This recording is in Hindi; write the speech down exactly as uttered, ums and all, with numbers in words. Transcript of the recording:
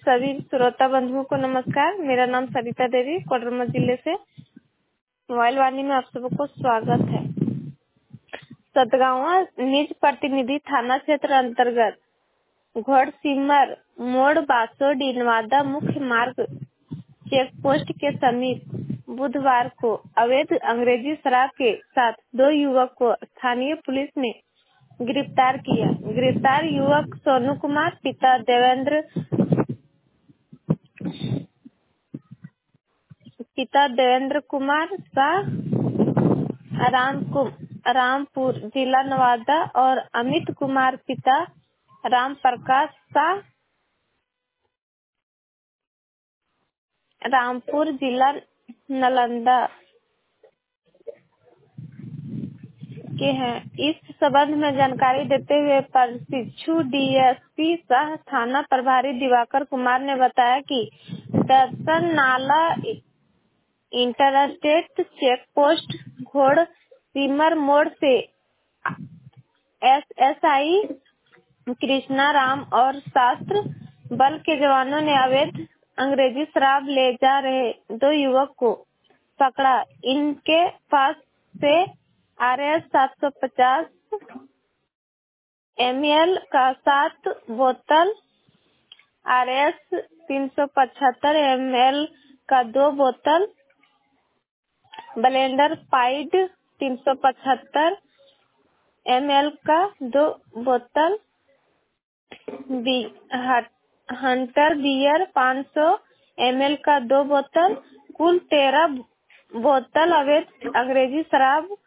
सभी श्रोता बंधुओं को नमस्कार। मेरा नाम सरिता देवी, कोडरमा जिले से। मोबाइल वाणी में आप सबको स्वागत है। सतगावा निज प्रतिनिधि थाना क्षेत्र अंतर्गत घोड़सिमर मोड़ बासोडी नवादा मुख्य मार्ग चेक पोस्ट के समीप बुधवार को अवैध अंग्रेजी शराब के साथ दो युवक को स्थानीय पुलिस ने गिरफ्तार किया। गिरफ्तार युवक सोनू कुमार पिता देवेंद्र पिता देवेंद्र कुमार शाह राम रामपुर जिला नवादा और अमित कुमार पिता राम प्रकाश शाह रामपुर जिला नालंदा के हैं। इस संबंध में जानकारी देते हुए प्रशिक्षु डीएसपी सह थाना प्रभारी दिवाकर कुमार ने बताया कि दर्शन नाला इंटरस्टेट चेक पोस्ट घोड़ सिमर मोड़ से एसएसआई कृष्णा राम और शास्त्र बल के जवानों ने अवैध अंग्रेजी शराब ले जा रहे दो युवक को पकड़ा। इनके पास से आर एस सात सौ पचास एम एल का सात बोतल, आर एस तीन सौ पचहत्तर एम एल का दो बोतल, ब्लेंडर पाइड तीन सौ पचहत्तर एम एल का दो बोतल, बी, हंटर बियर पाँच सौ एम एल का दो बोतल, कुल तेरह बोतल अवैध अंग्रेजी शराब